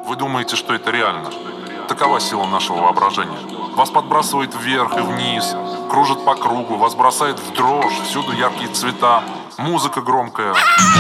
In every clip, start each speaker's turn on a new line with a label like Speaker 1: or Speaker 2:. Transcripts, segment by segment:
Speaker 1: Вы думаете, что это реально? Такова сила нашего воображения. Вас подбрасывает вверх и вниз, кружит по кругу, вас бросает в дрожь, всюду яркие цвета, музыка громкая.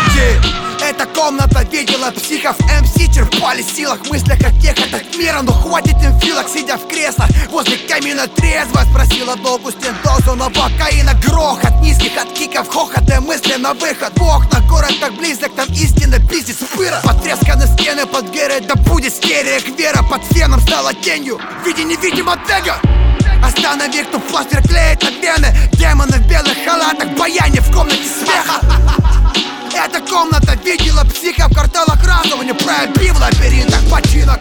Speaker 2: Эта комната видела психов, МС черпали силах в мыслях о тех от мира, но хватит им филок, сидя в креслах возле камина трезво. Спросила долгу стен дозу новокаина, грохот низких от киков, хохот и мысли на выход. В окна город так близок, там истинно пиздец пыра. Потресканы стены под герой, да будет стереек вера. Под феном стала тенью в виде невидимого тега. Останови, кто фластер клеит на вены. Демоны в белых халатах, баяне в комнате смеха. Эта комната видела психа в кварталах разума, не пробив лабиринтах починок.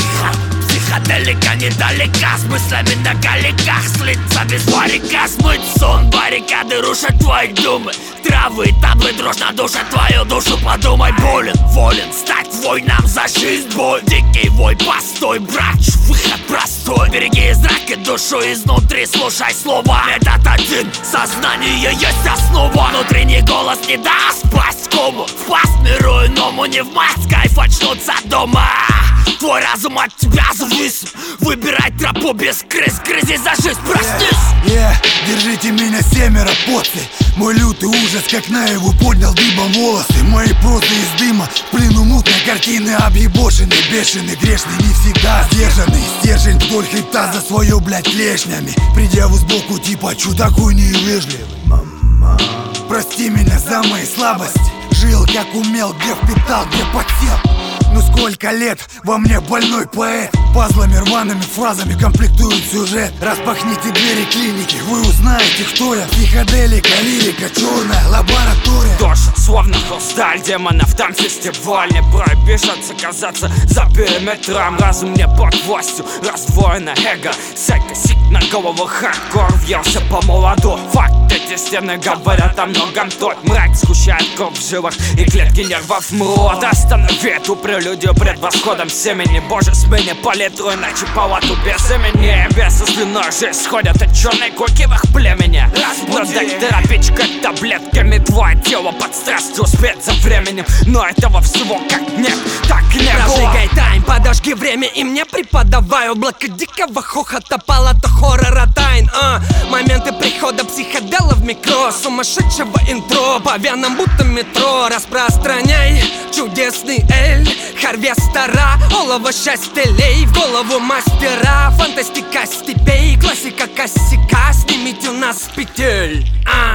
Speaker 3: Психоделика недалека, с мыслями на галиках, слиться без варика, смыть сон, баррикады рушат твои думы. Травы, таблы, дрожь на душе, твою душу подумай. Болен, волен, стать воином за жизнь, боль. Дикий вой, постой, брат, выход простой. Береги зрак и душу изнутри, слушай слова. Метод один, сознание есть основа. Внутренний голос не даст пасть кому. Впасть миру иному, не в масть, кайф очнуться дома. Твой разум от тебя зависит. Выбирай тропу без крыс, грызи за жизнь, проснись.
Speaker 2: Держите меня семеро, поцы. Мой лютый ужас, как наяву, поднял дыбом волосы. Мои прозы из дыма, в плену мутной картины. Объебошенный, бешеный, грешный, не всегда сдержанный. Стержень вдоль хребта за свое, блядь, клешнями. Предъяву сбоку типа чудаку невежливый. Мама, прости меня за мои слабости. Жил как умел, где впитал, где подсел. Ну сколько лет во мне больной поэт. Пазлами, рваными фразами комплектует сюжет. Распахните двери клиники, вы узнаете, кто я. Психоделика, лирика, черная лаборатория.
Speaker 4: Доша, словно хрусталь демонов, там фестиваль. Не пробежаться, казаться за периметром. Разум не под властью, раздвоено эго. Сайкосик на голову, хардкор въелся по молоду. Факт, эти стены говорят о многом. Тот мрак сгущает кровь в жилах и клетки нервов мрот. Останови эту прелюдию пред восходом семени. Боже, смени палитру, иначе палату без имени. Весы слюной жизнь сходят от черной куки в их племени. Но доктора пичкать таблетками. Твое тело под страстью успеть за временем. Но этого всего как нет, так не было.
Speaker 5: Прожигай тайм, подожги время и мне преподавай. Облако дикого хохота, палата хоррора тайн. Моменты прихода психодела в микро. Сумасшедшего интро, по венам будто метро. Распространяй чудесный эль. Харвестера, олово счастья лей. В голову мастера, фантастика степей. Классика косяка, снимите у нас с петель.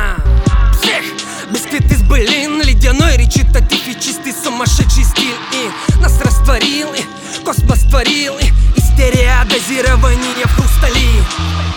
Speaker 5: Псих, бисквит из былин. Ледяной речитатив и чистый сумасшедший стиль. И нас растворил, и космос творил, и истерия дозирования в хрустали.